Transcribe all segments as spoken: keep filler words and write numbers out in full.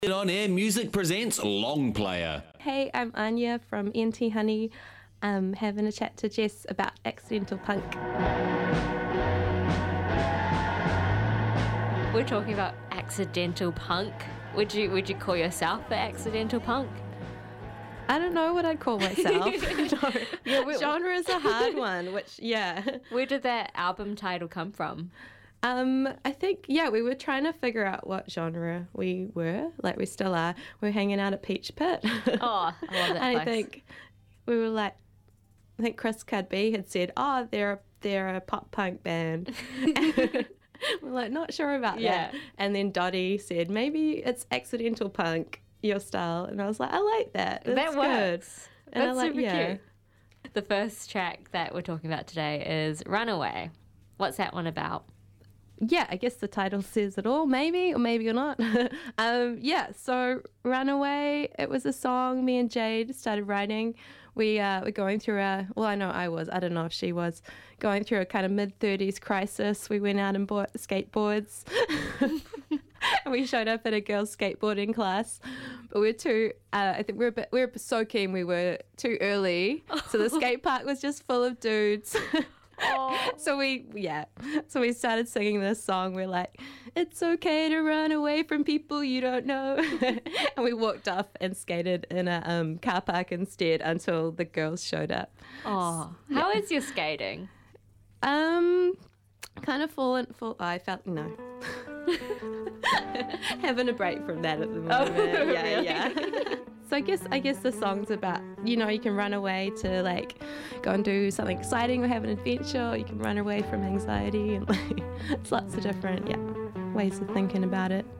On Air Music presents Long Player. Hey, I'm Anya from N T Honey, um, having a chat to Jess about accidental punk. We're talking about accidental punk. Would you would you call yourself an accidental punk? I don't know what I'd call myself. No. Yeah, we- Genre is a hard one, which, yeah. Where did that album title come from? Um, I think, yeah, we were trying to figure out what genre we were, like we still are. We we're hanging out at Peach Pit. Oh, I love that I place. think we were like, I think Chris Cudby had said, oh, they're a, they're a pop punk band. We're like, not sure about Yeah. that. And then Dottie said, maybe it's accidental punk, your style. And I was like, I like that. That's that works. good. And I That's like, super yeah. cute. The first track that we're talking about today is Runaway. What's that one about? Yeah, I guess the title says it all, maybe, or maybe or not. um, yeah, so Runaway, it was a song me and Jade started writing. We uh, were going through a, well, I know I was, I don't know if she was, going through a kind of mid-thirties crisis. We went out and bought skateboards. And we showed up at a girls' skateboarding class. But we were too, uh, I think we were, a bit, we were so keen we were too early. So the skate park was just full of dudes. Oh. So we, yeah, so we started singing this song. We're like, it's okay to run away from people you don't know. And we walked off and skated in a um, car park instead until the girls showed up. Oh, how is your skating? Um, kind of fallen, full, I felt, no. Having a break from that at the moment. Oh, yeah, really? yeah. So I guess I guess the song's about, you know, you can run away to like go and do something exciting or have an adventure, or you can run away from anxiety, and like it's lots of different, yeah, ways of thinking about it.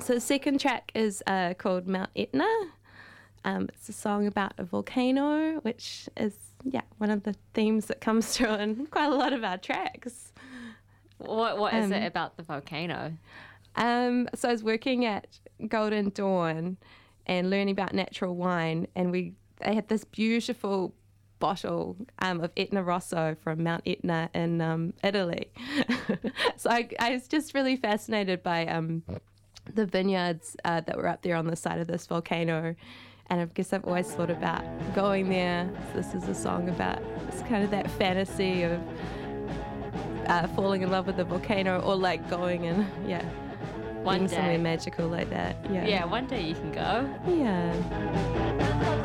so the second track is uh, called Mount Etna. Um, it's a song about a volcano, which is, yeah, one of the themes that comes through in quite a lot of our tracks. What What is Um, it about the volcano? Um, so I was working at Golden Dawn and learning about natural wine, and we they had this beautiful bottle um, of Etna Rosso from Mount Etna in um, Italy. So I, I was just really fascinated by um, the vineyards uh, that were up there on the side of this volcano. And I guess I've always thought about going there. So this is a song about it's kind of that fantasy of uh, falling in love with the volcano, or like going and, yeah, One being somewhere day. magical like that. Yeah. Yeah, one day you can go. Yeah.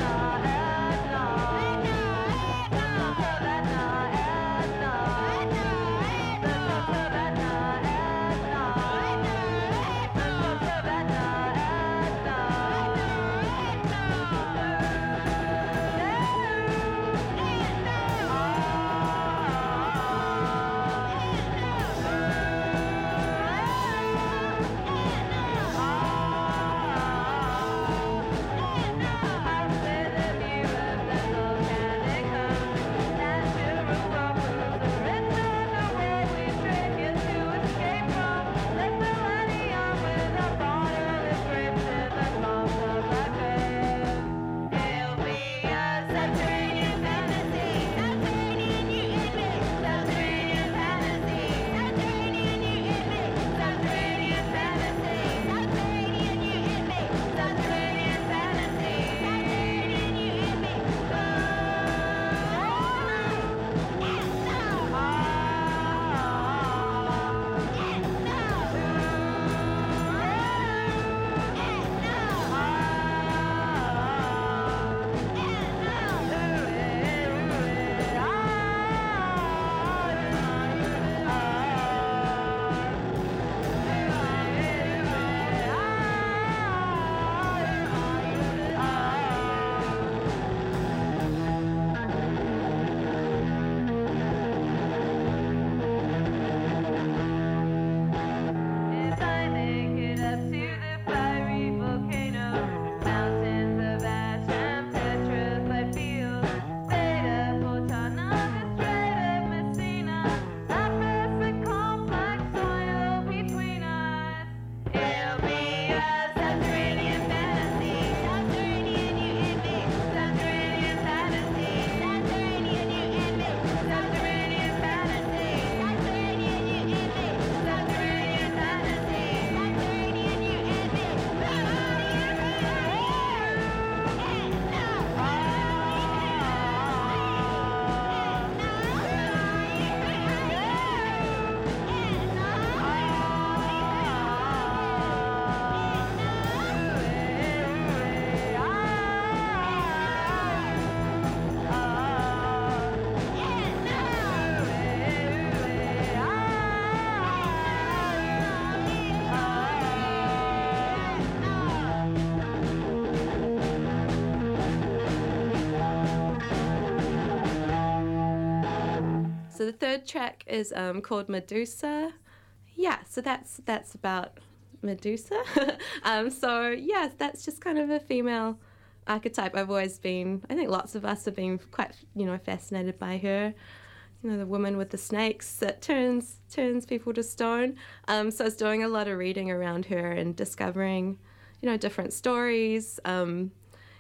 So the third track is um, called Medusa. Yeah, so that's that's about Medusa. um, so yeah, that's just kind of a female archetype. I've always been, I think lots of us have been quite, you know, fascinated by her. You know, the woman with the snakes that turns turns people to stone. Um, so I was doing a lot of reading around her and discovering, you know, different stories. Um,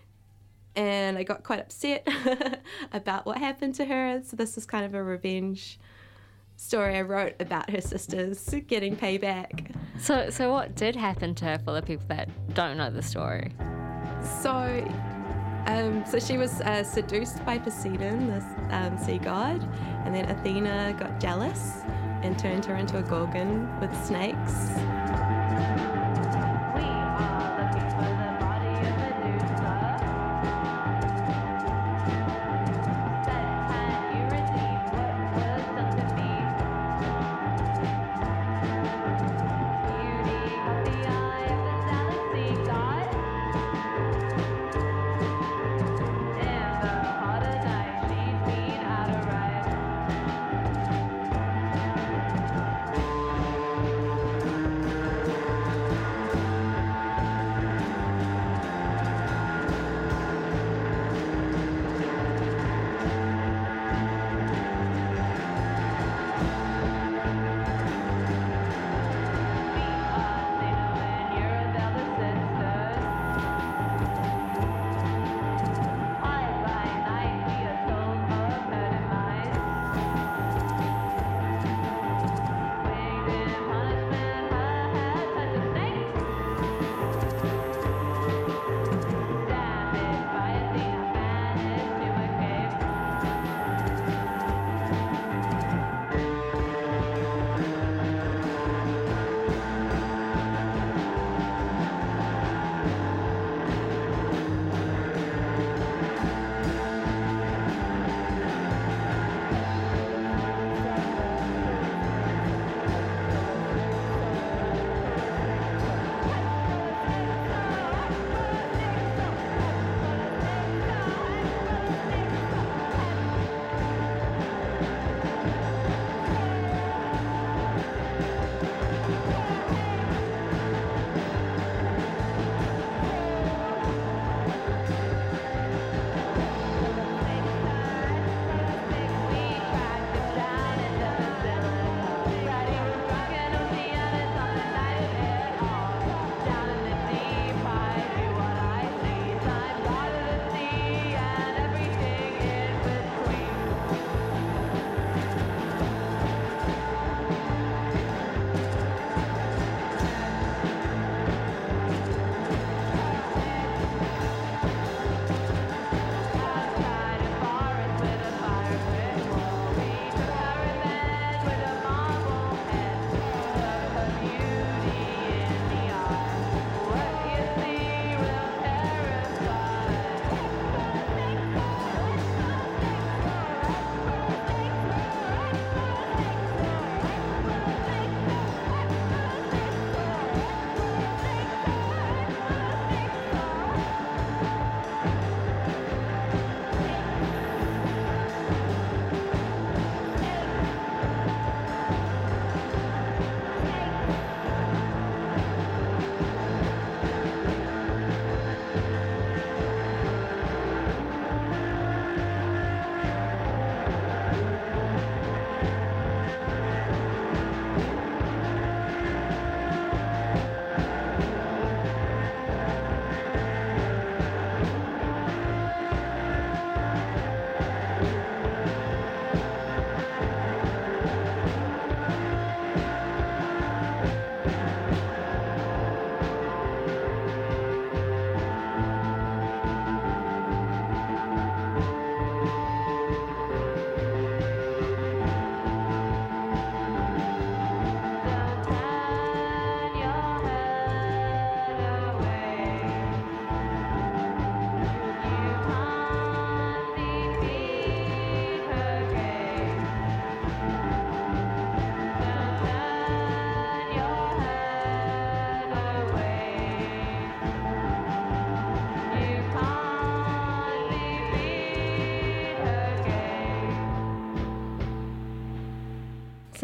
and I got quite upset about what happened to her. So this was kind of a revenge story I wrote about her sisters getting payback. So, so what did happen to her for the people that don't know the story? So, um, so she was uh, seduced by Poseidon, this um, sea god, and then Athena got jealous and turned her into a gorgon with snakes. We are looking for the body of Medusa. Said, can you redeem what was done to me? Beauty caught the eye of the zealous sea god. In the hot of night, she'd been out of right.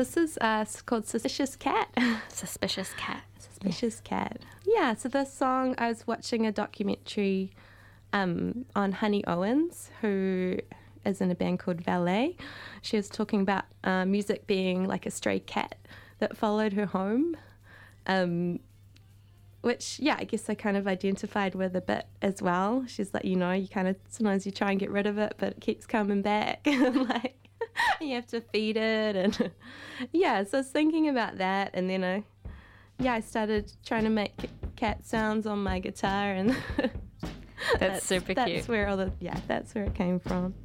this is uh, s- called Suspicious Cat. Suspicious cat. Suspicious Cat. Yeah, so this song, I was watching a documentary um, on Honey Owens, who is in a band called Valet. She was talking about uh, music being like a stray cat that followed her home. Um, which, yeah, I guess I kind of identified with a bit as well. She's like, you know, you kind of, sometimes you try and get rid of it, but it keeps coming back. Like, you have to feed it. And yeah, so I was thinking about that. And then I, yeah, I started trying to make cat sounds on my guitar. And That's super that's cute. where all the, yeah, that's where it came from.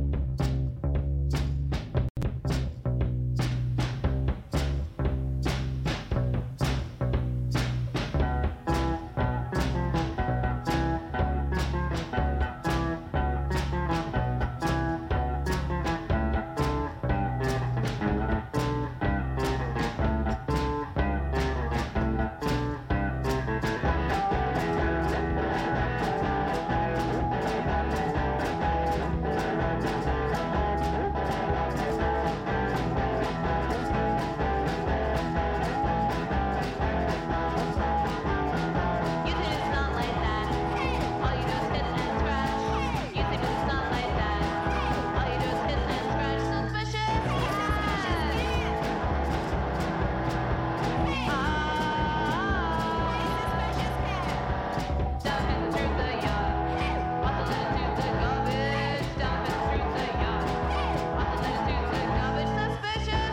You think it's not like that. All you do is hit and scratch. You think it's not like that. All you do is hit and scratch. Suspicious cat. Dumping through the yard. Waddling through the garbage. Dumping through the yard. Waddling through the garbage. Suspicious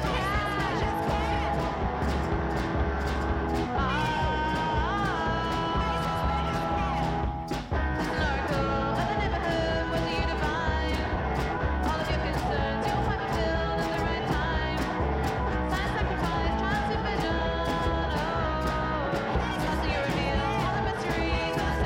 Snorkel of the neighborhood, what do you divine? All of your concerns, you'll find fulfilled at the right time. Sign sacrifice, trial supervision. Oh, how do you reveal all the mysteries of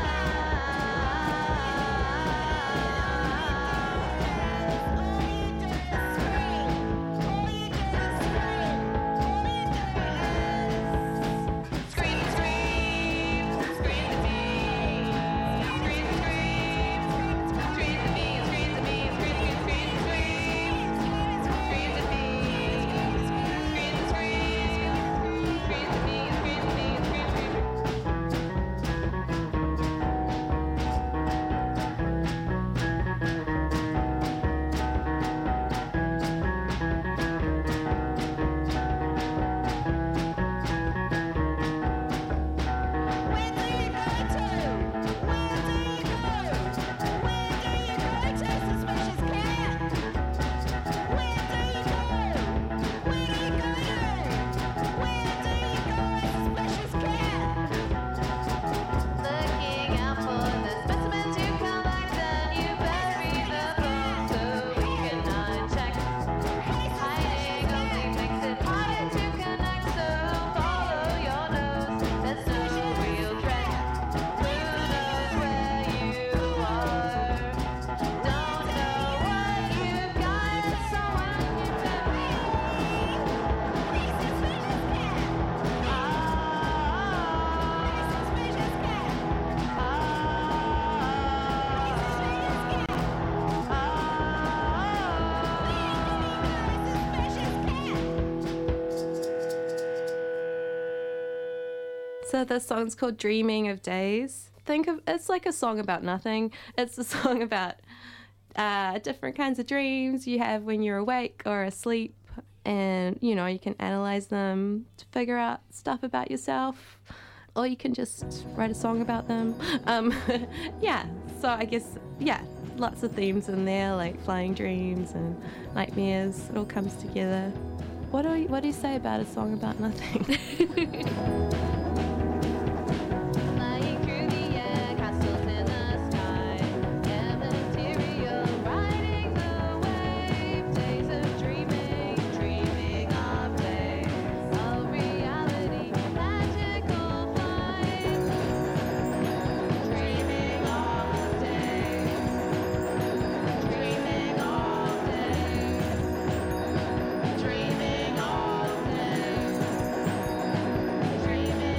sound? Scream, scream, scream to me. Scream, scream, scream to me, scream to me, scream, scream, scream, scream. Scream to me. Scream, scream, scream to me, scream to me, scream, scream. Where do you go to? Where do you go? Where do you go to, suspicious cat? Where do you go? Where do you go to? Where do you go, suspicious cat? Looking out for the specimens you collect, then you best read the book so we can uncheck. Hiding only makes it harder to connect, so follow your nose. There's no real threat. Who knows where you are? Don't know what you've got, so when you tell me, please, suspicious cat. Ah, suspicious cat. Ah, So the song's called Dreaming of Days. Think of it's like a song about nothing. It's a song about uh, different kinds of dreams you have when you're awake or asleep, and you know you can analyze them to figure out stuff about yourself, or you can just write a song about them. Um, yeah. So I guess yeah, lots of themes in there like flying dreams and nightmares. It all comes together. What do you, what do you say about a song about nothing? Flying through the air, castles in the sky, material riding the wave, days of dreaming, dreaming of days of reality, magical flight, dreaming all day, dreaming all day, dreaming all day, dreaming.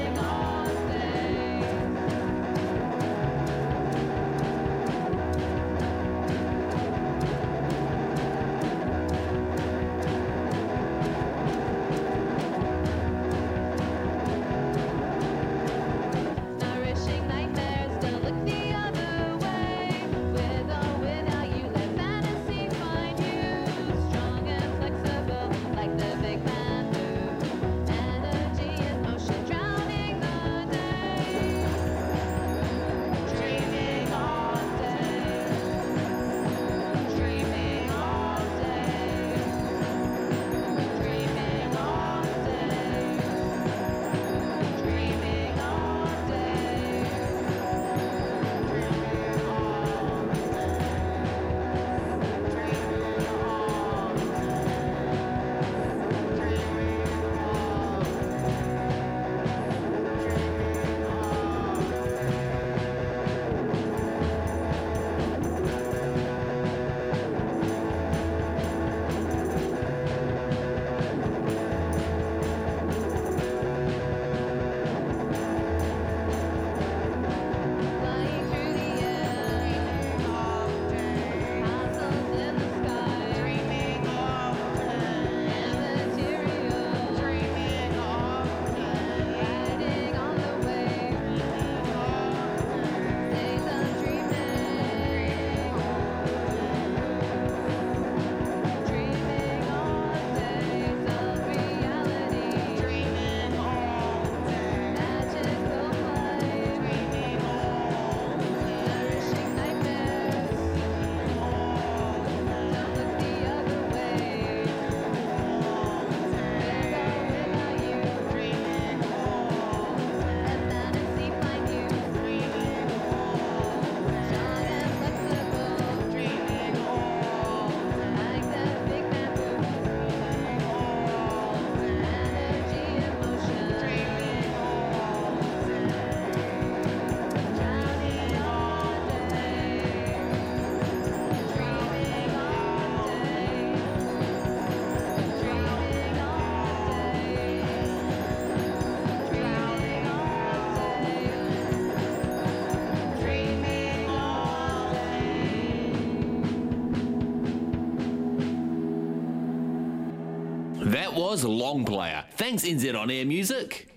That was Long Player. Thanks, N Z On Air Music.